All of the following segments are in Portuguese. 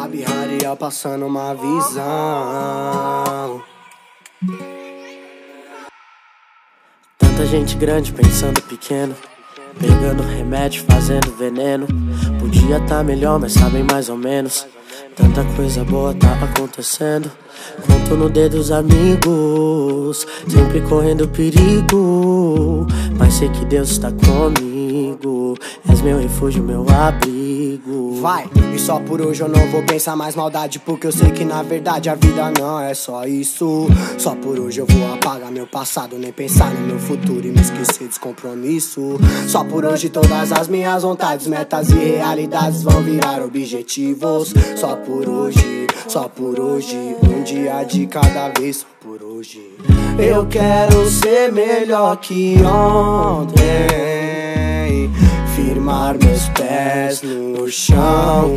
Sabe, Rariel passando uma visão. Tanta gente grande pensando pequeno, pegando remédio, fazendo veneno. Podia tá melhor, mas sabem mais ou menos. Tanta coisa boa tá acontecendo. Conto no dedo os amigos, sempre correndo perigo, mas sei que Deus está comigo. És meu refúgio, meu abrigo. Vai, e só por hoje eu não vou pensar mais maldade, porque eu sei que na verdade a vida não é só isso. Só por hoje eu vou apagar meu passado, nem pensar no meu futuro e me esquecer desse compromisso. Só por hoje todas as minhas vontades, metas e realidades vão virar objetivos. Só por hoje, um dia de cada vez, só por hoje. Eu quero ser melhor que ontem, firmar meus pés no chão,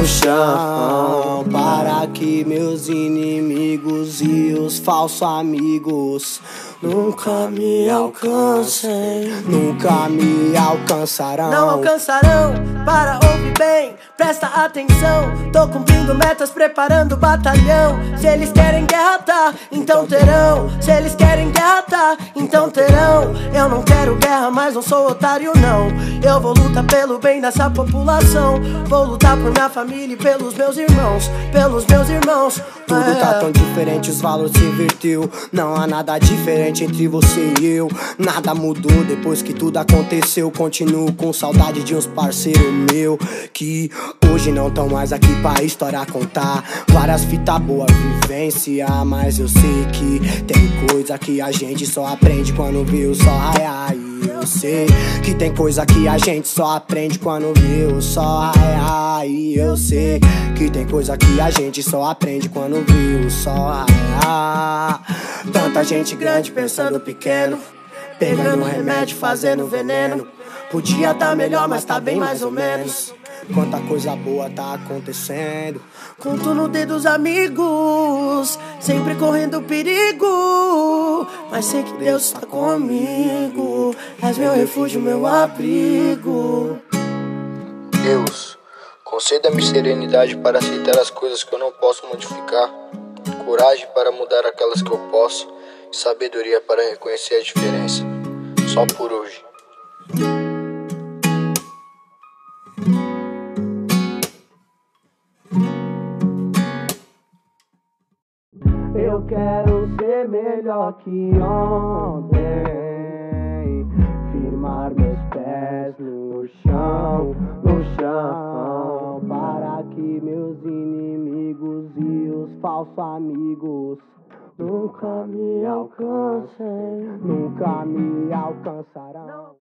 para que meus inimigos e os falsos amigos nunca me alcancem, nunca me alcançarão. Não alcançarão, para ouvir bem, presta atenção. Tô cumprindo metas, preparando o batalhão. Se eles querem guerra, tá, então terão. Se eles querem guerra, tá, então terão. Eu não quero guerra, mas não sou otário não. Eu vou lutar pelo bem dessa população. Vou lutar por minha família e pelos meus irmãos, pelos meus irmãos. Tudo tá tão diferente, os valores se inverteu. Não há nada diferente entre você e eu. Nada mudou depois que tudo aconteceu. Continuo com saudade de uns parceiros meu, que hoje não tão mais aqui pra história contar. Várias fitas boas, vivência, mas eu sei que tem coisa que a gente só aprende quando vê o sol raiar. E eu sei que tem coisa que a gente só aprende quando vê o sol raiar. E eu sei que tem coisa que a gente só aprende quando vê o sol raiar. Tanta gente grande pensando pequeno, pegando remédio, fazendo veneno. Podia tá melhor, mas tá bem mais ou menos. Quanta coisa boa tá acontecendo. Conto no dedo os amigos, sempre correndo perigo, mas sei que Deus está comigo. És meu refúgio, meu abrigo. Deus, conceda-me serenidade para aceitar as coisas que eu não posso modificar, coragem para mudar aquelas que eu posso, e sabedoria para reconhecer a diferença. Só por hoje. Eu quero ser melhor que ontem, firmar meus pés no chão, para que meus inimigos e os falsos amigos nunca me alcancem, nunca me alcançarão.